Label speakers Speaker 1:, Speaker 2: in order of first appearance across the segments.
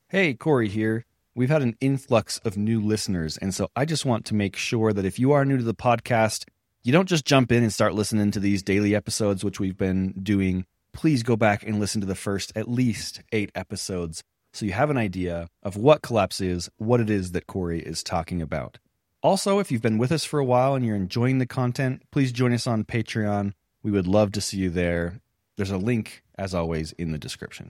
Speaker 1: Hey, Corey here. We've had an influx of new listeners, and so I just want to make sure that if you are new to the podcast, you don't just jump in and start listening to these daily episodes, which we've been doing. Please go back and listen to the first at least 8 episodes so you have an idea of what Collapse is, what it is that Corey is talking about. Also, if you've been with us for a while and you're enjoying the content, please join us on Patreon. We would love to see you there. There's a link, as always, in the description.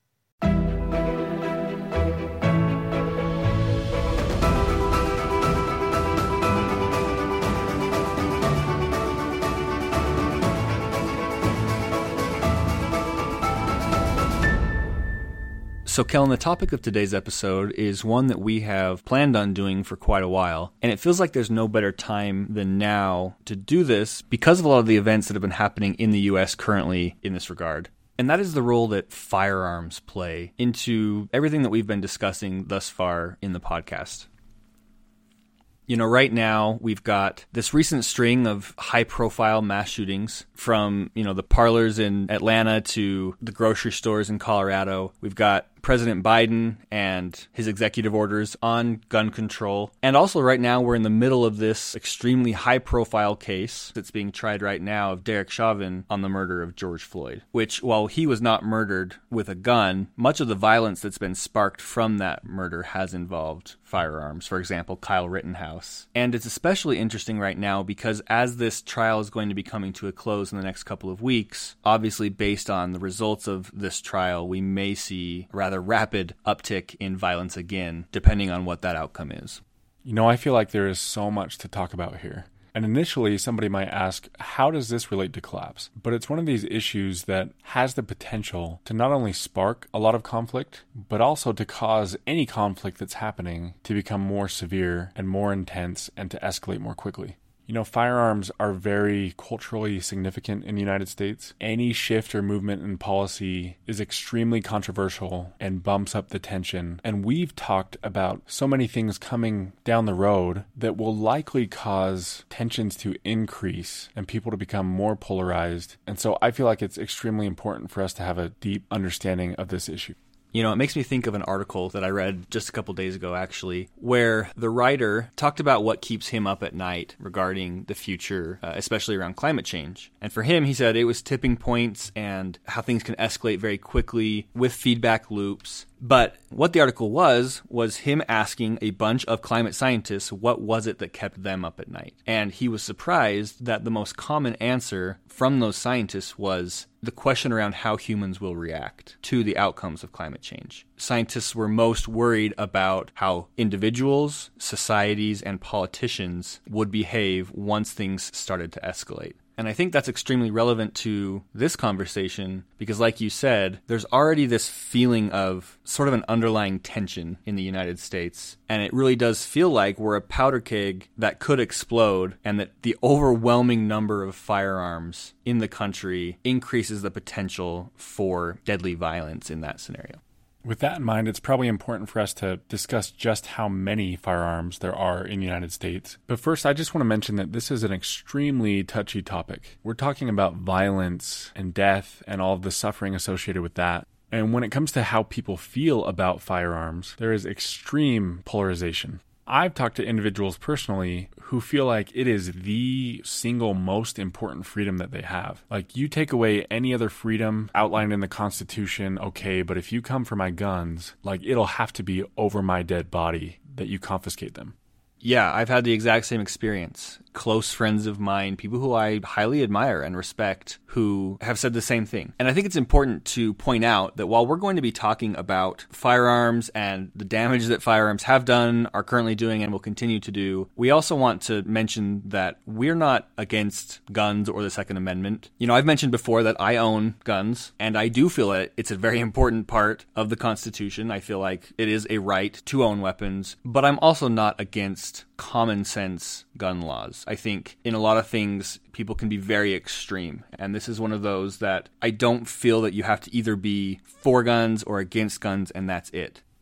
Speaker 2: So, Kellen, the topic of today's episode is one that we have planned on doing for quite a while, and it feels like there's no better time than now to do this because of a lot of the events that have been happening in the U.S. currently in this regard. And that is the role that firearms play into everything that we've been discussing thus far in the podcast. You know, right now we've got this recent string of high-profile mass shootings from, the parlors in Atlanta to the grocery stores in Colorado. We've got President Biden and his executive orders on gun control. And also right now we're in the middle of this extremely high-profile case that's being tried right now of Derek Chauvin on the murder of George Floyd, which, while he was not murdered with a gun, much of the violence that's been sparked from that murder has involved firearms. For example, Kyle Rittenhouse. And it's especially interesting right now because as this trial is going to be coming to a close in the next couple of weeks, obviously based on the results of this trial, we may see a rather rapid uptick in violence again, depending on what that outcome is.
Speaker 3: I feel like there is so much to talk about here. And initially, somebody might ask, how does this relate to Collapse? But it's one of these issues that has the potential to not only spark a lot of conflict, but also to cause any conflict that's happening to become more severe and more intense and to escalate more quickly. Firearms are very culturally significant in the United States. Any shift or movement in policy is extremely controversial and bumps up the tension. And we've talked about so many things coming down the road that will likely cause tensions to increase and people to become more polarized. And so I feel like it's extremely important for us to have a deep understanding of this issue.
Speaker 2: It makes me think of an article that I read just a couple days ago, actually, where the writer talked about what keeps him up at night regarding the future, especially around climate change. And for him, he said it was tipping points and how things can escalate very quickly with feedback loops. But what the article was him asking a bunch of climate scientists what was it that kept them up at night. And he was surprised that the most common answer from those scientists was the question around how humans will react to the outcomes of climate change. Scientists were most worried about how individuals, societies, and politicians would behave once things started to escalate. And I think that's extremely relevant to this conversation because, like you said, there's already this feeling of sort of an underlying tension in the United States. And it really does feel like we're a powder keg that could explode and that the overwhelming number of firearms in the country increases the potential for deadly violence in that scenario.
Speaker 3: With that in mind, it's probably important for us to discuss just how many firearms there are in the United States. But first, I just want to mention that this is an extremely touchy topic. We're talking about violence and death and all of the suffering associated with that. And when it comes to how people feel about firearms, there is extreme polarization. I've talked to individuals personally who feel like it is the single most important freedom that they have. Like, you take away any other freedom outlined in the Constitution, okay, but if you come for my guns, like, it'll have to be over my dead body that you confiscate them.
Speaker 2: Yeah, I've had the exact same experience. Close friends of mine, people who I highly admire and respect, who have said the same thing. And I think it's important to point out that while we're going to be talking about firearms and the damage that firearms have done, are currently doing, and will continue to do, we also want to mention that we're not against guns or the Second Amendment. I've mentioned before that I own guns, and I do feel that it's a very important part of the Constitution. I feel like it is a right to own weapons, but I'm also not against common sense gun laws. I think in a lot of things, people can be very extreme. And this is one of those that I don't feel that you have to either be for guns or against guns, and that's it.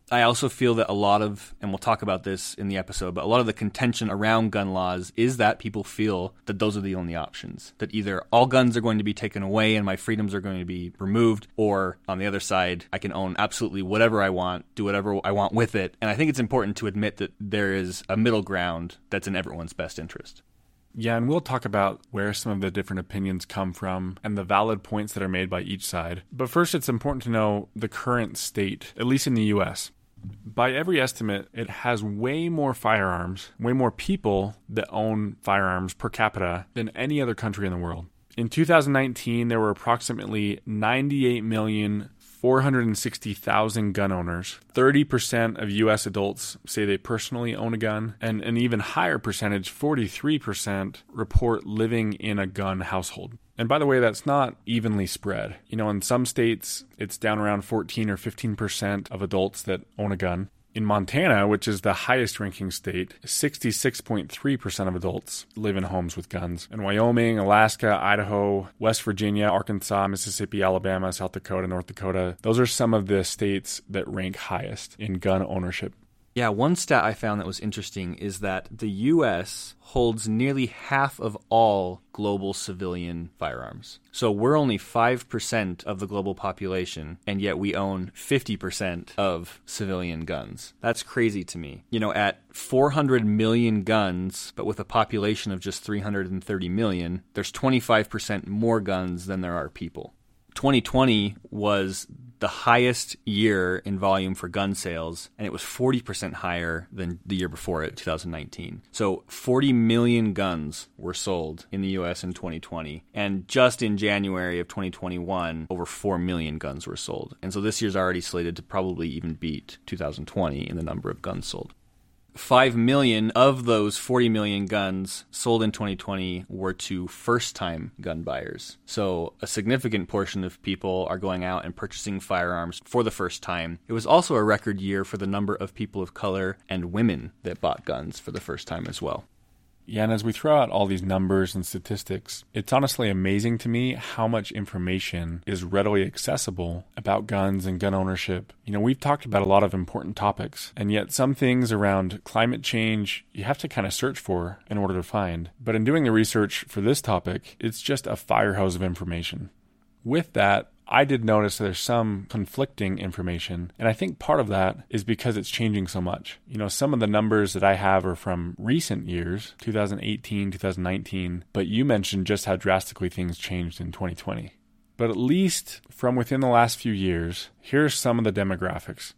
Speaker 2: I also feel that a lot of, and we'll talk about this in the episode, but a lot of the contention around gun laws is that people feel that those are the only options. That either all guns are going to be taken away and my freedoms are going to be removed, or on the other side, I can own absolutely whatever I want, do whatever I want with it. And I think it's important to admit that there is a middle ground that's in everyone's best interest.
Speaker 3: Yeah, and we'll talk about where some of the different opinions come from and the valid points that are made by each side. But first, it's important to know the current state, at least in the U.S. By every estimate, it has way more firearms, way more people that own firearms per capita than any other country in the world. In 2019, there were approximately 98,460,000 gun owners. 30% of U.S. adults say they personally own a gun, and an even higher percentage, 43%, report living in a gun household. And by the way, that's not evenly spread. In some states, it's down around 14 or 15% of adults that own a gun. In Montana, which is the highest ranking state, 66.3% of adults live in homes with guns. In Wyoming, Alaska, Idaho, West Virginia, Arkansas, Mississippi, Alabama, South Dakota, North Dakota, those are some of the states that rank highest in gun ownership.
Speaker 2: Yeah, one stat I found that was interesting is that the U.S. holds nearly half of all global civilian firearms. So we're only 5% of the global population, and yet we own 50% of civilian guns. That's crazy to me. At 400 million guns, but with a population of just 330 million, there's 25% more guns than there are people. 2020 was the highest year in volume for gun sales, and it was 40% higher than the year before it, 2019. So 40 million guns were sold in the U.S. in 2020, and just in January of 2021, over 4 million guns were sold. And so this year's already slated to probably even beat 2020 in the number of guns sold. 5 million of those 40 million guns sold in 2020 were to first-time gun buyers. So a significant portion of people are going out and purchasing firearms for the first time. It was also a record year for the number of people of color and women that bought guns for the first time as well.
Speaker 3: Yeah, and as we throw out all these numbers and statistics, it's honestly amazing to me how much information is readily accessible about guns and gun ownership. We've talked about a lot of important topics, and yet some things around climate change you have to kind of search for in order to find. But in doing the research for this topic, it's just a fire hose of information. With that, I did notice there's some conflicting information, and I think part of that is because it's changing so much. Some of the numbers that I have are from recent years, 2018, 2019, but you mentioned just how drastically things changed in 2020. But at least from within the last few years, here's some of the demographics.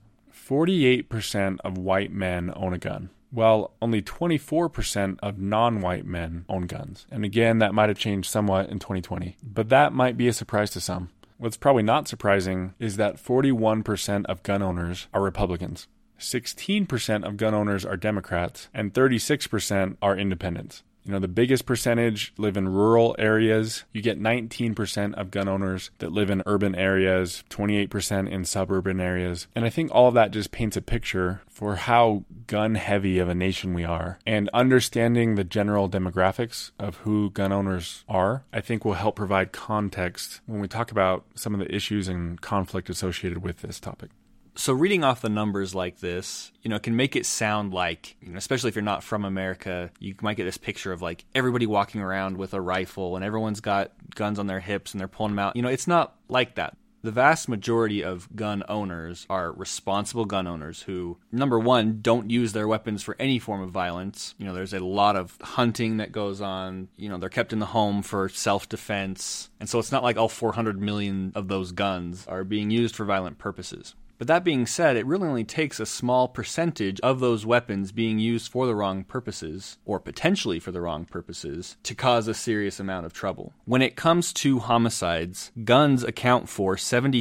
Speaker 3: 48% of white men own a gun, while only 24% of non-white men own guns. And again, that might have changed somewhat in 2020, but that might be a surprise to some. What's probably not surprising is that 41% of gun owners are Republicans, 16% of gun owners are Democrats, and 36% are independents. The biggest percentage live in rural areas. You get 19% of gun owners that live in urban areas, 28% in suburban areas. And I think all of that just paints a picture for how gun heavy of a nation we are. And understanding the general demographics of who gun owners are, I think will help provide context when we talk about some of the issues and conflict associated with this topic.
Speaker 2: So reading off the numbers like this, it can make it sound like, especially if you're not from America, you might get this picture of like everybody walking around with a rifle and everyone's got guns on their hips and they're pulling them out. It's not like that. The vast majority of gun owners are responsible gun owners who, number one, don't use their weapons for any form of violence. There's a lot of hunting that goes on. They're kept in the home for self-defense. And so it's not like all 400 million of those guns are being used for violent purposes. But that being said, it really only takes a small percentage of those weapons being used for the wrong purposes, or potentially for the wrong purposes, to cause a serious amount of trouble. When it comes to homicides, guns account for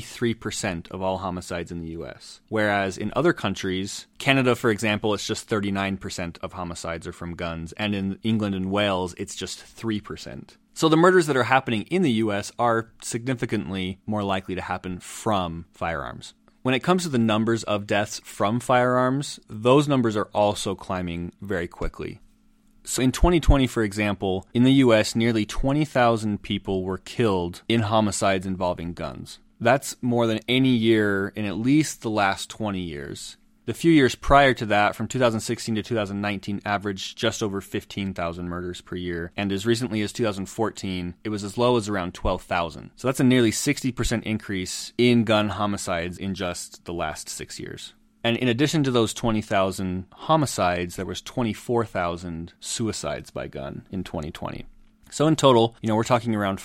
Speaker 2: 73% of all homicides in the US. Whereas in other countries, Canada, for example, it's just 39% of homicides are from guns, and in England and Wales, it's just 3%. So the murders that are happening in the US are significantly more likely to happen from firearms. When it comes to the numbers of deaths from firearms, those numbers are also climbing very quickly. So in 2020, for example, in the U.S., nearly 20,000 people were killed in homicides involving guns. That's more than any year in at least the last 20 years. The few years prior to that, from 2016 to 2019, averaged just over 15,000 murders per year. And as recently as 2014, it was as low as around 12,000. So that's a nearly 60% increase in gun homicides in just the last 6 years. And in addition to those 20,000 homicides, there was 24,000 suicides by gun in 2020. So in total, we're talking around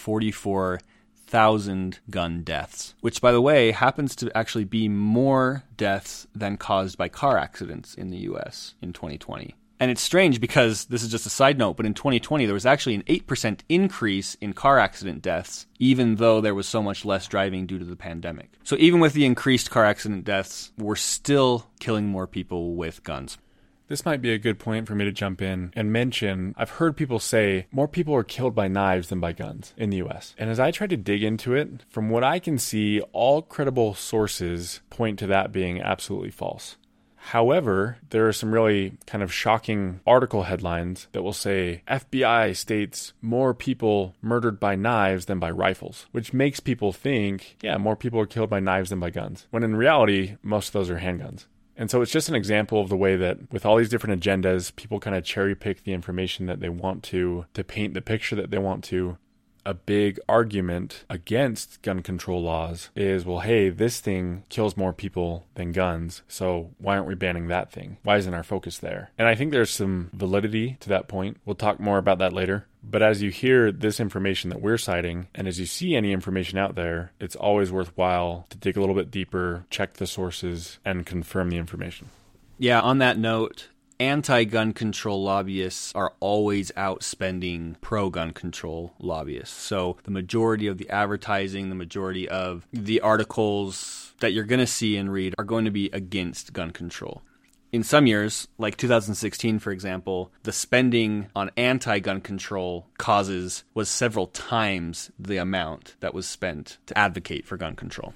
Speaker 2: 44,000 gun deaths, which, by the way, happens to actually be more deaths than caused by car accidents in the U.S. in 2020. And it's strange because, this is just a side note, but in 2020 there was actually an 8% increase in car accident deaths, even though there was so much less driving due to the pandemic. So even with the increased car accident deaths, we're still killing more people with guns.
Speaker 3: This might be a good point for me to jump in and mention, I've heard people say more people are killed by knives than by guns in the US. And as I try to dig into it, from what I can see, all credible sources point to that being absolutely false. However, there are some really kind of shocking article headlines that will say FBI states more people murdered by knives than by rifles, which makes people think, more people are killed by knives than by guns, when in reality, most of those are handguns. And so it's just an example of the way that with all these different agendas, people kind of cherry pick the information that they want to paint the picture that they want to. A big argument against gun control laws is, well, hey, this thing kills more people than guns, so why aren't we banning that thing? Why isn't our focus there? And I think there's some validity to that point. We'll talk more about that later. But as you hear this information that we're citing, and as you see any information out there, it's always worthwhile to dig a little bit deeper, check the sources, and confirm the information.
Speaker 2: Yeah, on that note, anti-gun control lobbyists are always outspending pro-gun control lobbyists. So the majority of the advertising, the majority of the articles that you're going to see and read are going to be against gun control. In some years, like 2016, for example, the spending on anti-gun control causes was several times the amount that was spent to advocate for gun control.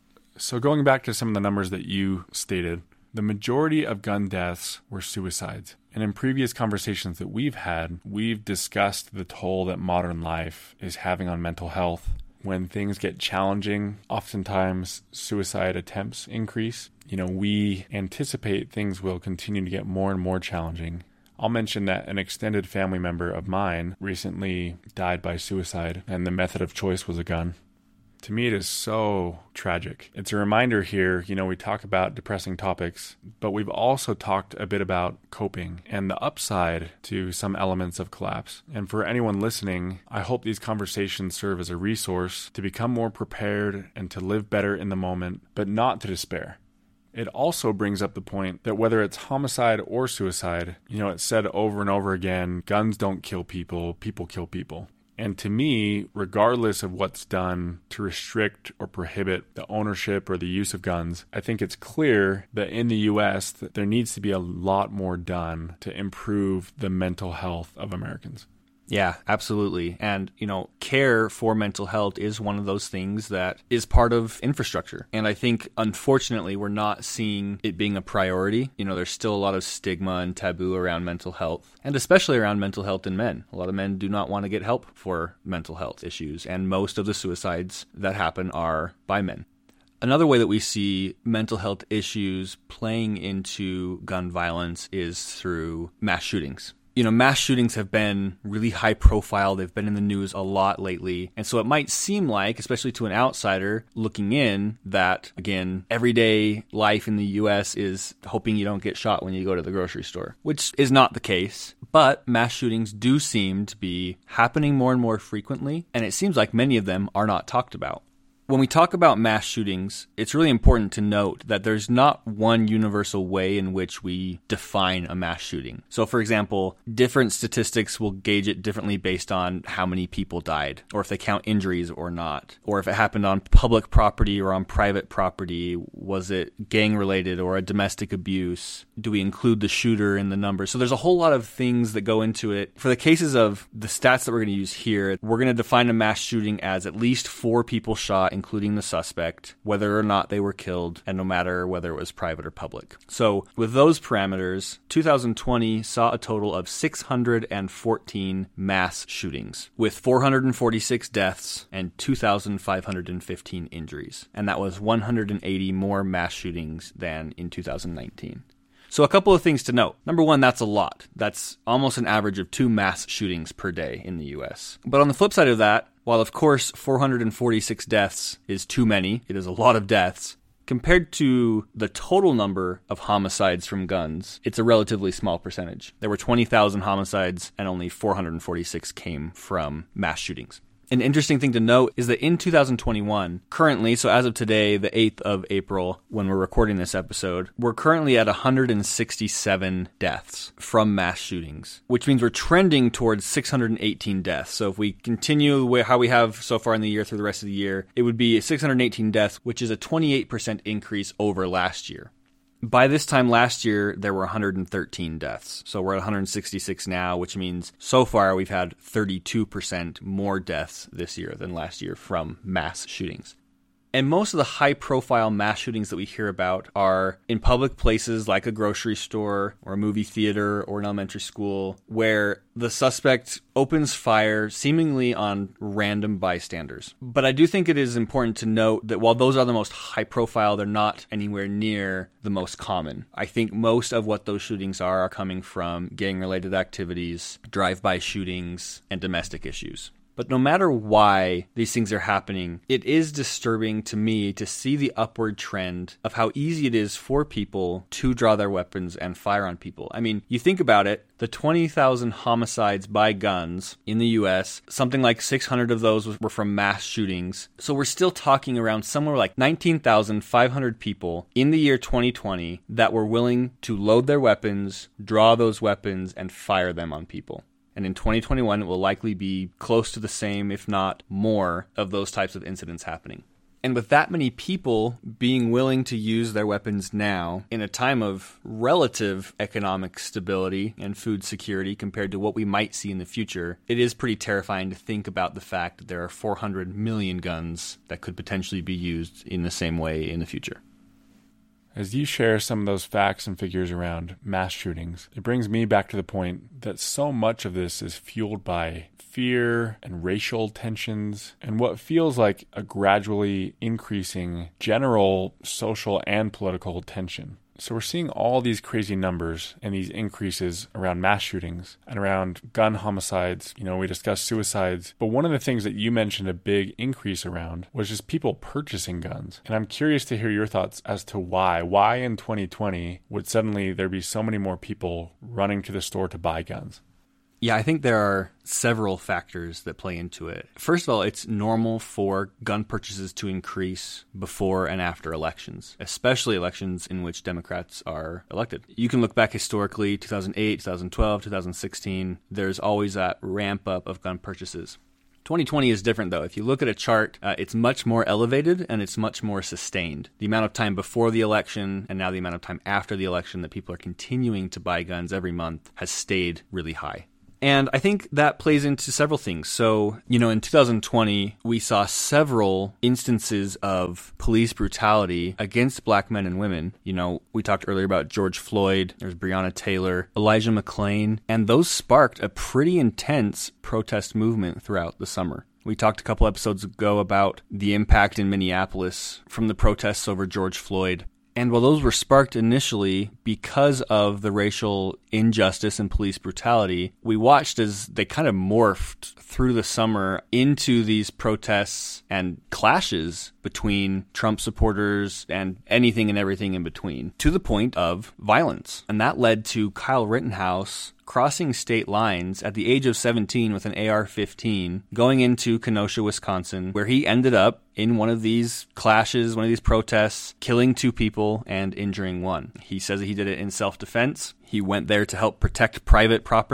Speaker 3: So going back to some of the numbers that you stated, the majority of gun deaths were suicides. And in previous conversations that we've had, we've discussed the toll that modern life is having on mental health. When things get challenging, oftentimes suicide attempts increase. We anticipate things will continue to get more and more challenging. I'll mention that an extended family member of mine recently died by suicide, and the method of choice was a gun. To me, it is so tragic. It's a reminder here, we talk about depressing topics, but we've also talked a bit about coping and the upside to some elements of collapse. And for anyone listening, I hope these conversations serve as a resource to become more prepared and to live better in the moment, but not to despair. It also brings up the point that whether it's homicide or suicide, it's said over and over again, guns don't kill people, people kill people. And to me, regardless of what's done to restrict or prohibit the ownership or the use of guns, I think it's clear that in the U.S. that there needs to be a lot more done to improve the mental health of Americans.
Speaker 2: Yeah, absolutely. And, care for mental health is one of those things that is part of infrastructure. And I think, unfortunately, we're not seeing it being a priority. There's still a lot of stigma and taboo around mental health, and especially around mental health in men. A lot of men do not want to get help for mental health issues, and most of the suicides that happen are by men. Another way that we see mental health issues playing into gun violence is through mass shootings. Mass shootings have been really high profile. They've been in the news a lot lately. And so it might seem like, especially to an outsider looking in, that, again, everyday life in the U.S. is hoping you don't get shot when you go to the grocery store, which is not the case. But mass shootings do seem to be happening more and more frequently, and it seems like many of them are not talked about. When we talk about mass shootings, it's really important to note that there's not one universal way in which we define a mass shooting. So, for example, different statistics will gauge it differently based on how many people died, or if they count injuries or not, or if it happened on public property or on private property. Was it gang-related or a domestic abuse? Do we include the shooter in the number? So there's a whole lot of things that go into it. For the cases of the stats that we're going to use here, we're going to define a mass shooting as at least 4 people shot, including the suspect, whether or not they were killed, and no matter whether it was private or public. So with those parameters, 2020 saw a total of 614 mass shootings, with 446 deaths and 2,515 injuries. And that was 180 more mass shootings than in 2019. So a couple of things to note. Number one, that's a lot. That's almost an average of 2 mass shootings per day in the US. But on the flip side of that, while of course 446 deaths is too many, it is a lot of deaths, compared to the total number of homicides from guns, it's a relatively small percentage. There were 20,000 homicides and only 446 came from mass shootings. An interesting thing to note is that in 2021, currently, so as of today, the 8th of April, when we're recording this episode, we're currently at 167 deaths from mass shootings, which means we're trending towards 618 deaths. So if we continue how we have so far in the year through the rest of the year, it would be 618 deaths, which is a 28% increase over last year. By this time last year, there were 113 deaths. So we're at 166 now, which means so far we've had 32% more deaths this year than last year from mass shootings. And most of the high-profile mass shootings that we hear about are in public places like a grocery store or a movie theater or an elementary school, where the suspect opens fire seemingly on random bystanders. But I do think it is important to note that while those are the most high-profile, they're not anywhere near the most common. I think most of what those shootings are coming from gang-related activities, drive-by shootings, and domestic issues. But no matter why these things are happening, it is disturbing to me to see the upward trend of how easy it is for people to draw their weapons and fire on people. I mean, you think about it, the 20,000 homicides by guns in the US, something like 600 of those were from mass shootings. So we're still talking around somewhere like 19,500 people in the year 2020 that were willing to load their weapons, draw those weapons, and fire them on people. And in 2021, it will likely be close to the same, if not more, of those types of incidents happening. And with that many people being willing to use their weapons now, in a time of relative economic stability and food security compared to what we might see in the future, it is pretty terrifying to think about the fact that there are 400 million guns that could potentially be used in the same way in the future.
Speaker 3: As you share some of those facts and figures around mass shootings, it brings me back to the point that so much of this is fueled by fear and racial tensions and what feels like a gradually increasing general social and political tension. So we're seeing all these crazy numbers and these increases around mass shootings and around gun homicides. You know, we discussed suicides. But one of the things that you mentioned a big increase around was just people purchasing guns. And I'm curious to hear your thoughts as to why. Why in 2020 would suddenly there be so many more people running to the store to buy guns?
Speaker 2: Yeah, I think there are several factors that play into it. First of all, it's normal for gun purchases to increase before and after elections, especially elections in which Democrats are elected. You can look back historically, 2008, 2012, 2016, there's always that ramp up of gun purchases. 2020 is different, though. If you look at a chart, it's much more elevated and it's much more sustained. The amount of time before the election and now the amount of time after the election that people are continuing to buy guns every month has stayed really high. And I think that plays into several things. So, you know, in 2020, we saw several instances of police brutality against black men and women. You know, we talked earlier about George Floyd, there's Breonna Taylor, Elijah McClain, and those sparked a pretty intense protest movement throughout the summer. We talked a couple episodes ago about the impact in Minneapolis from the protests over George Floyd. And while those were sparked initially because of the racial injustice and police brutality, we watched as they kind of morphed through the summer into these protests and clashes between Trump supporters and anything and everything in between, to the point of violence. And that led to Kyle Rittenhouse crossing state lines at the age of 17 with an AR-15, going into Kenosha, Wisconsin, where he ended up in one of these clashes, one of these protests, killing 2 people and injuring 1. He says that he did it in self-defense. He went there to help protect private property.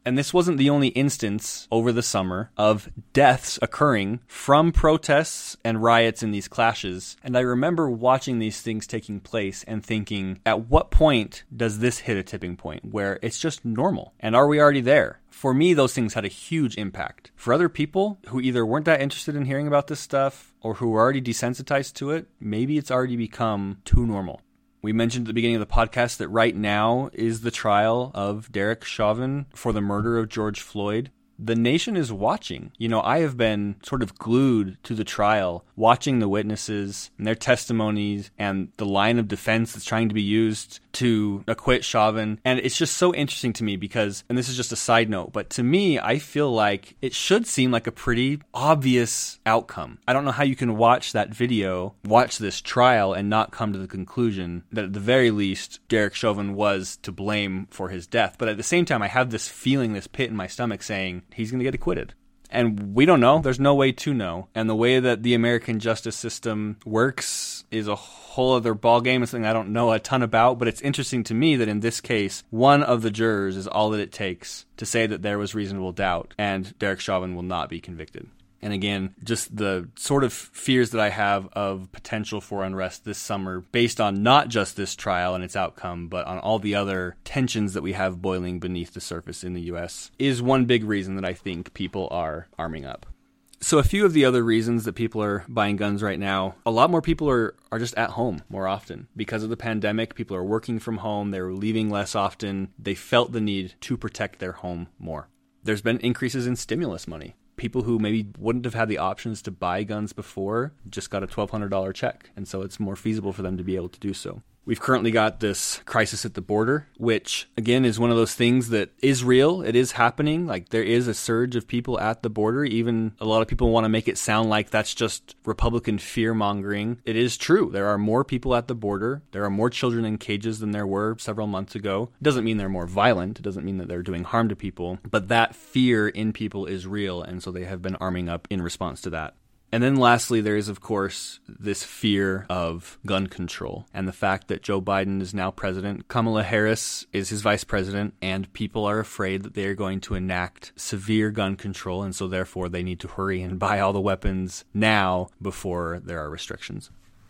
Speaker 2: And this wasn't the only instance over the summer of deaths occurring from protests and riots in these clashes. And I remember watching these things taking place and thinking, at what point does this hit a tipping point where it's just normal? And are we already there? For me, those things had a huge impact. For other people who either weren't that interested in hearing about this stuff or who were already desensitized to it, maybe it's already become too normal. We mentioned at the beginning of the podcast that right now is the trial of Derek Chauvin for the murder of George Floyd. The nation is watching. You know, I have been sort of glued to the trial, watching the witnesses and their testimonies and the line of defense that's trying to be used to acquit Chauvin. And it's just so interesting to me because, and this is just a side note, but to me, I feel like it should seem like a pretty obvious outcome. I don't know how you can watch that video, watch this trial, and not come to the conclusion that at the very least, Derek Chauvin was to blame for his death. But at the same time, I have this feeling, this pit in my stomach saying, he's going to get acquitted. And we don't know. There's no way to know. And the way that the American justice system works is a whole other ballgame. It's something I don't know a ton about, but it's interesting to me that in this case, one of the jurors is all that it takes to say that there was reasonable doubt, and Derek Chauvin will not be convicted. And again, just the sort of fears that I have of potential for unrest this summer based on not just this trial and its outcome, but on all the other tensions that we have boiling beneath the surface in the U.S. is one big reason that I think people are arming up. So a few of the other reasons that people are buying guns right now, a lot more people are just at home more often. Because of the pandemic, people are working from home, they're leaving less often, they felt the need to protect their home more. There's been increases in stimulus money. People who maybe wouldn't have had the options to buy guns before just got a $1,200 check, and so it's more feasible for them to be able to do so. We've currently got this crisis at the border, which, again, is one of those things that is real. It is happening. Like, there is a surge of people at the border. Even a lot of people want to make it sound like that's just Republican fear-mongering. It is true. There are more people at the border. There are more children in cages than there were several months ago. It doesn't mean they're more violent. It doesn't mean that they're doing harm to people. But that fear in people is real, and so they have been arming up in response to that. And then lastly, there is, of course, this fear of gun control and the fact that Joe Biden is now president. Kamala Harris is his vice president, and people are afraid that they are going to enact severe gun control, and so therefore they need to hurry and buy all the weapons now before there are restrictions.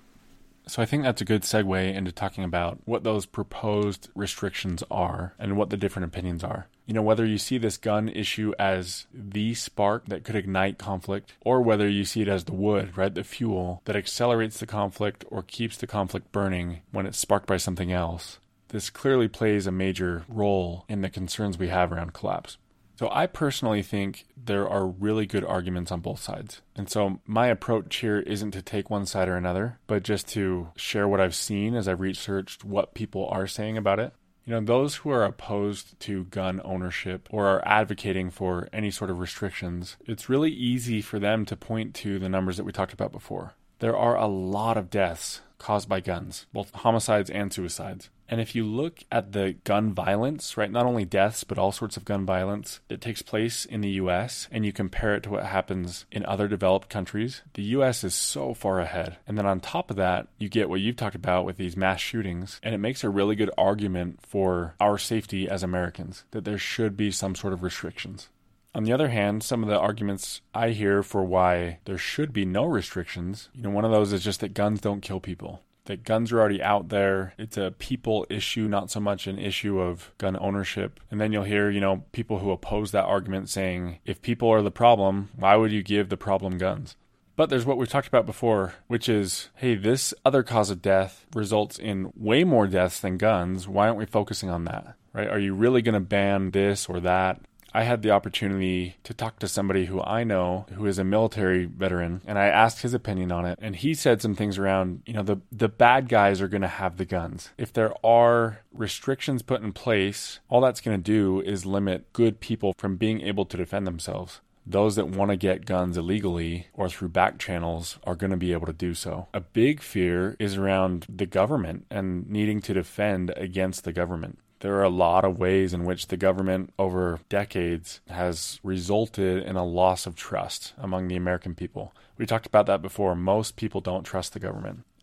Speaker 3: So I think that's a good segue into talking about what those proposed restrictions are and what the different opinions are. You know, whether you see this gun issue as the spark that could ignite conflict, or whether you see it as the wood, right, the fuel that accelerates the conflict or keeps the conflict burning when it's sparked by something else. This clearly plays a major role in the concerns we have around collapse. So I personally think there are really good arguments on both sides. And so my approach here isn't to take one side or another, but just to share what I've seen as I've researched what people are saying about it. You know, those who are opposed to gun ownership or are advocating for any sort of restrictions, it's really easy for them to point to the numbers that we talked about before. There are a lot of deaths caused by guns, both homicides and suicides. And if you look at the gun violence, right, not only deaths, but all sorts of gun violence that takes place in the U.S., and you compare it to what happens in other developed countries, the U.S. is so far ahead. And then on top of that, you get what you've talked about with these mass shootings, and it makes a really good argument for our safety as Americans, that there should be some sort of restrictions. On the other hand, some of the arguments I hear for why there should be no restrictions, you know, one of those is just that guns don't kill people. That guns are already out there. It's a people issue, not so much an issue of gun ownership. And then you'll hear, you know, people who oppose that argument saying, if people are the problem, why would you give the problem guns? But there's what we've talked about before, which is, hey, this other cause of death results in way more deaths than guns. Why aren't we focusing on that, right? Are you really going to ban this or that? I had the opportunity to talk to somebody who I know who is a military veteran, and I asked his opinion on it. And he said some things around, you know, the bad guys are going to have the guns. If there are restrictions put in place, all that's going to do is limit good people from being able to defend themselves. Those that want to get guns illegally or through back channels are going to be able to do so. A big fear is around the government and needing to defend against the government. There are a lot of ways in which the government over decades has resulted in a loss of trust among the American people. We talked about that before. Most people don't trust the government.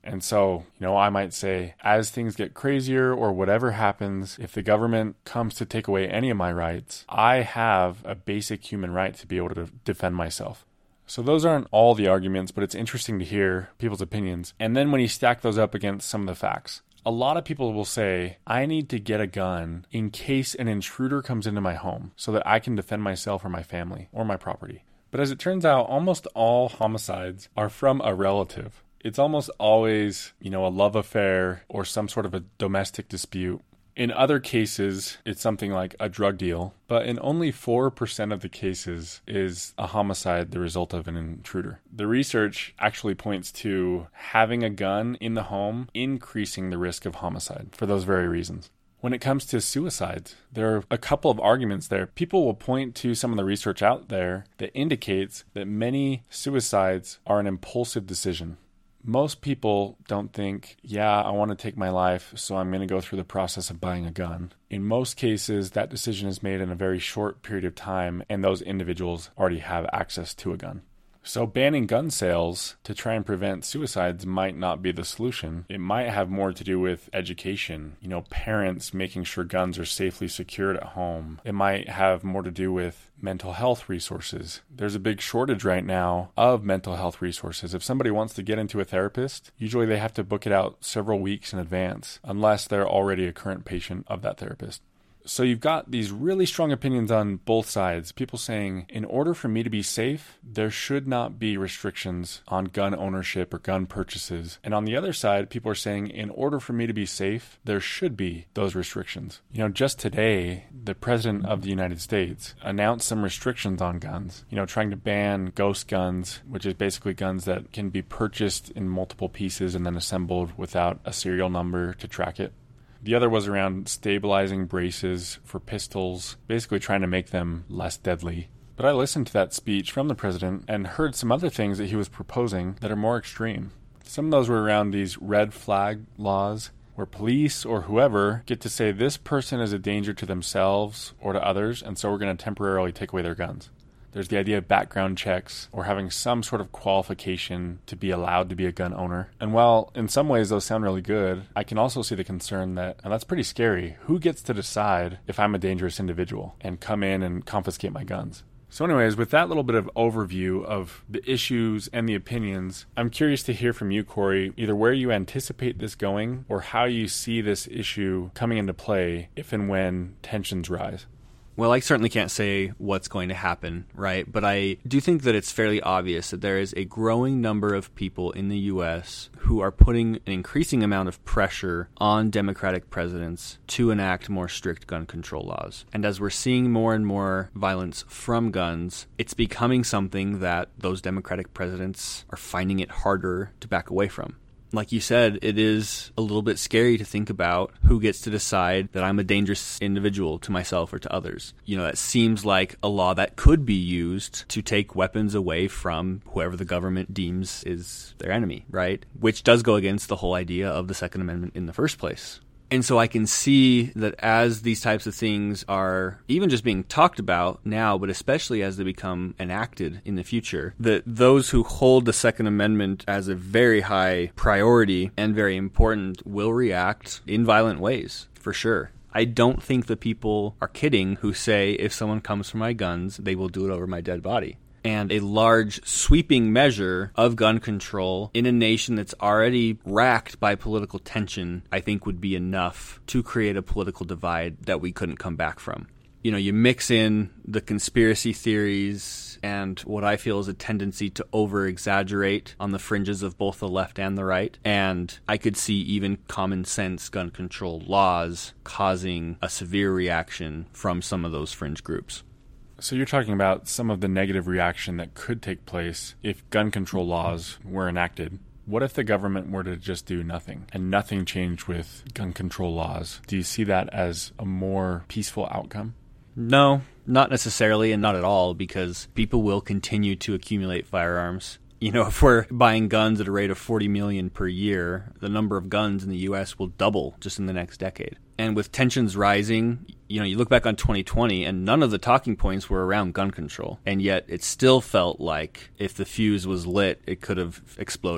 Speaker 3: And so, I might say, as things get crazier or whatever happens, if the government comes to take away any of my rights, I have a basic human right to be able to defend myself. So those aren't all the arguments, but it's interesting to hear people's opinions. And then when you stack those up against some of the facts, a lot of people will say, I need to get a gun in case an intruder comes into my home so that I can defend myself or my family or my property. But as it turns out, almost all homicides are from a relative. It's almost always, a love affair or some sort of a domestic dispute. In other cases, it's something like a drug deal, but in only 4% of the cases is a homicide the result of an intruder. The research actually points to having a gun in the home increasing the risk of homicide for those very reasons. When it comes to suicides, there are a couple of arguments there. People will point to some of the research out there that indicates that many suicides are an impulsive decision. Most people don't think, I want to take my life, so I'm going to go through the process of buying a gun. In most cases, that decision is made in a very short period of time, and those individuals already have access to a gun. So banning gun sales to try and prevent suicides might not be the solution. It might have more to do with education, parents making sure guns are safely secured at home. It might have more to do with mental health resources. There's a big shortage right now of mental health resources. If somebody wants to get into a therapist, usually they have to book it out several weeks in advance, unless they're already a current patient of that therapist. So you've got these really strong opinions on both sides. People saying, in order for me to be safe, there should not be restrictions on gun ownership or gun purchases. And on the other side, people are saying, in order for me to be safe, there should be those restrictions. Just today, the President of the United States announced some restrictions on guns, trying to ban ghost guns, which is basically guns that can be purchased in multiple pieces and then assembled without a serial number to track it. The other was around stabilizing braces for pistols, basically trying to make them less deadly. But I listened to that speech from the president and heard some other things that he was proposing that are more extreme. Some of those were around these red flag laws, where police or whoever get to say this person is a danger to themselves or to others, and so we're going to temporarily take away their guns. There's the idea of background checks or having some sort of qualification to be allowed to be a gun owner. And while in some ways those sound really good, I can also see the concern that, and that's pretty scary, who gets to decide if I'm a dangerous individual and come in and confiscate my guns? So anyways, with that little bit of overview of the issues and the opinions, I'm curious to hear from you, Corey, either where you anticipate this going or how you see this issue coming into play if and when tensions rise.
Speaker 2: Well, I certainly can't say what's going to happen, right? But I do think that it's fairly obvious that there is a growing number of people in the U.S. who are putting an increasing amount of pressure on Democratic presidents to enact more strict gun control laws. And as we're seeing more and more violence from guns, it's becoming something that those Democratic presidents are finding it harder to back away from. Like you said, it is a little bit scary to think about who gets to decide that I'm a dangerous individual to myself or to others. That seems like a law that could be used to take weapons away from whoever the government deems is their enemy, right? Which does go against the whole idea of the Second Amendment in the first place. And so I can see that as these types of things are even just being talked about now, but especially as they become enacted in the future, that those who hold the Second Amendment as a very high priority and very important will react in violent ways, for sure. I don't think the people are kidding who say if someone comes for my guns, they will do it over my dead body. And a large sweeping measure of gun control in a nation that's already racked by political tension, I think would be enough to create a political divide that we couldn't come back from. You mix in the conspiracy theories and what I feel is a tendency to over-exaggerate on the fringes of both the left and the right, and I could see even common sense gun control laws causing a severe reaction from some of those fringe groups.
Speaker 3: So you're talking about some of the negative reaction that could take place if gun control laws were enacted. What if the government were to just do nothing and nothing changed with gun control laws? Do you see that as a more peaceful outcome?
Speaker 2: No, not necessarily and not at all, because people will continue to accumulate firearms. If we're buying guns at a rate of 40 million per year, the number of guns in the U.S. will double just in the next decade. And with tensions rising, you look back on 2020 and none of the talking points were around gun control. And yet it still felt like if the fuse was lit, it could have exploded.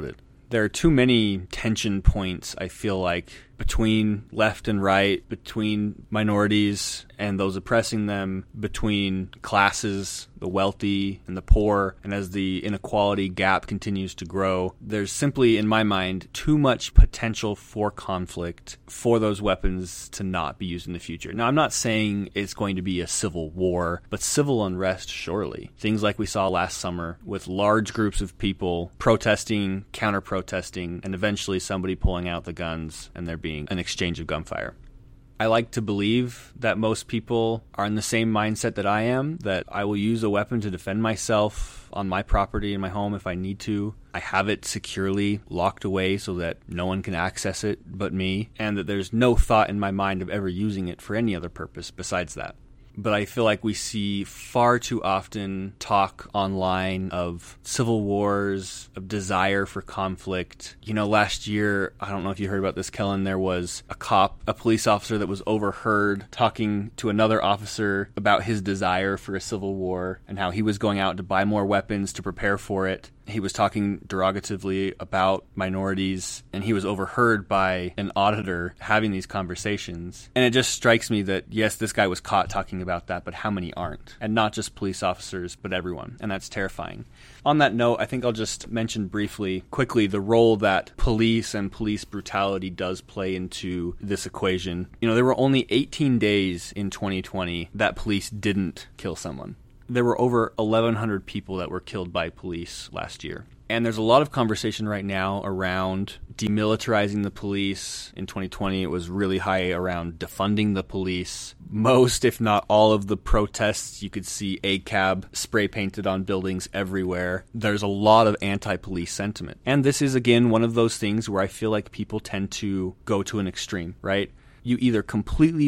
Speaker 2: There are too many tension points, I feel like, between left and right, between minorities and those oppressing them, between classes, the wealthy and the poor. And as the inequality gap continues to grow, there's simply, in my mind, too much potential for conflict for those weapons to not be used in the future. Now, I'm not saying it's going to be a civil war, but civil unrest, surely. Things like we saw last summer with large groups of people protesting, counter-protesting, and eventually somebody pulling out the guns and there being an exchange of gunfire. I like to believe that most people are in the same mindset that I am, that I will use a weapon to defend myself on my property in my home if I need to. I have it securely locked away so that no one can access it but me, and that there's no thought in my mind of ever using it for any other purpose besides that. But I feel like we see far too often talk online of civil wars, of desire for conflict. You know, last year, I don't know if you heard about this, Kellen, there was a police officer that was overheard talking to another officer about his desire for a civil war and how he was going out to buy more weapons to prepare for it. He was talking derogatively about minorities, and he was overheard by an auditor having these conversations. And it just strikes me that, yes, this guy was caught talking about that, but how many aren't? And not just police officers, but everyone. And that's terrifying. On that note, I think I'll just mention quickly, the role that police and police brutality does play into this equation. You know, there were only 18 days in 2020 that police didn't kill someone. There were over 1,100 people that were killed by police last year. And there's a lot of conversation right now around demilitarizing the police. In 2020, it was really high around defunding the police. Most, if not all of the protests, you could see ACAB spray painted on buildings everywhere. There's a lot of anti-police sentiment. And this is, again, one of those things where I feel like people tend to go to an extreme, right? You either completely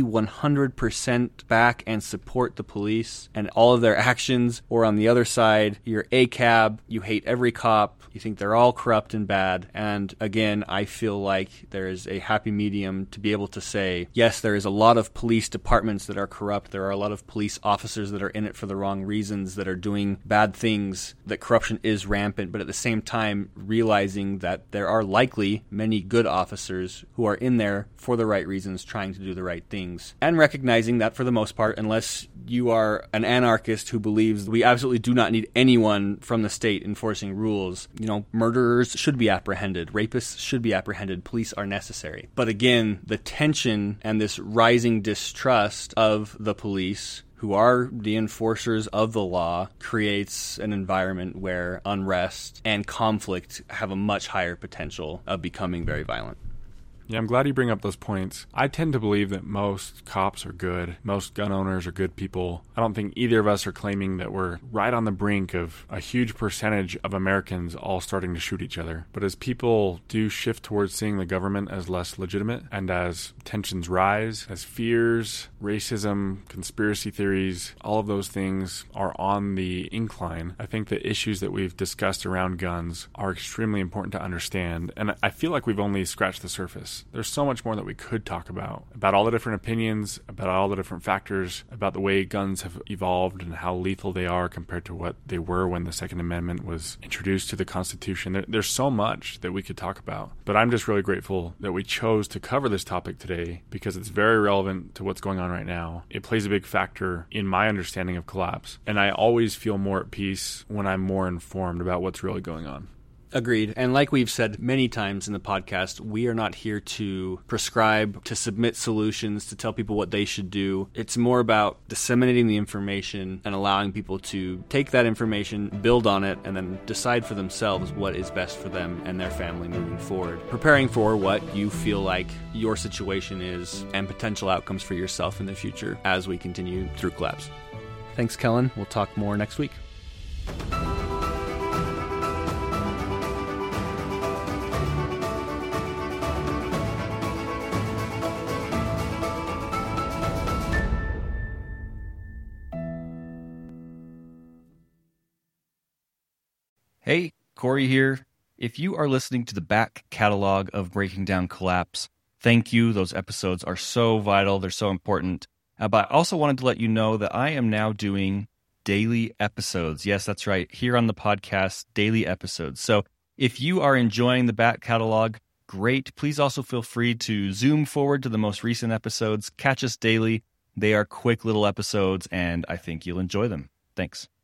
Speaker 2: 100% back and support the police and all of their actions, or on the other side, you're ACAB, you hate every cop, you think they're all corrupt and bad. And again, I feel like there is a happy medium to be able to say, yes, there is a lot of police departments that are corrupt, there are a lot of police officers that are in it for the wrong reasons, that are doing bad things, that corruption is rampant, but at the same time, realizing that there are likely many good officers who are in there for the right reasons, trying to do the right things, and recognizing that for the most part, unless you are an anarchist who believes we absolutely do not need anyone from the state enforcing rules, you know, murderers should be apprehended, rapists should be apprehended, police are necessary. But again, the tension and this rising distrust of the police, who are the enforcers of the law, creates an environment where unrest and conflict have a much higher potential of becoming very violent.
Speaker 3: Yeah, I'm glad you bring up those points. I tend to believe that most cops are good. Most gun owners are good people. I don't think either of us are claiming that we're right on the brink of a huge percentage of Americans all starting to shoot each other. But as people do shift towards seeing the government as less legitimate, and as tensions rise, as fears, racism, conspiracy theories, all of those things are on the incline, I think the issues that we've discussed around guns are extremely important to understand. And I feel like we've only scratched the surface. There's so much more that we could talk about all the different opinions, about all the different factors, about the way guns have evolved and how lethal they are compared to what they were when the Second Amendment was introduced to the Constitution. There's so much that we could talk about, but I'm just really grateful that we chose to cover this topic today because it's very relevant to what's going on right now. It plays a big factor in my understanding of collapse, and I always feel more at peace when I'm more informed about what's really going on.
Speaker 2: Agreed. And like we've said many times in the podcast, we are not here to prescribe, to submit solutions, to tell people what they should do. It's more about disseminating the information and allowing people to take that information, build on it, and then decide for themselves what is best for them and their family moving forward. Preparing for what you feel like your situation is and potential outcomes for yourself in the future as we continue through collapse. Thanks, Kellen. We'll talk more next week.
Speaker 1: Hey, Corey here. If you are listening to the back catalog of Breaking Down Collapse, thank you. Those episodes are so vital. They're so important. But I also wanted to let you know that I am now doing daily episodes. Yes, that's right. Here on the podcast, daily episodes. So If you are enjoying the back catalog, great. Please also feel free to zoom forward to the most recent episodes. Catch us daily. They are quick little episodes, and I think you'll enjoy them. Thanks.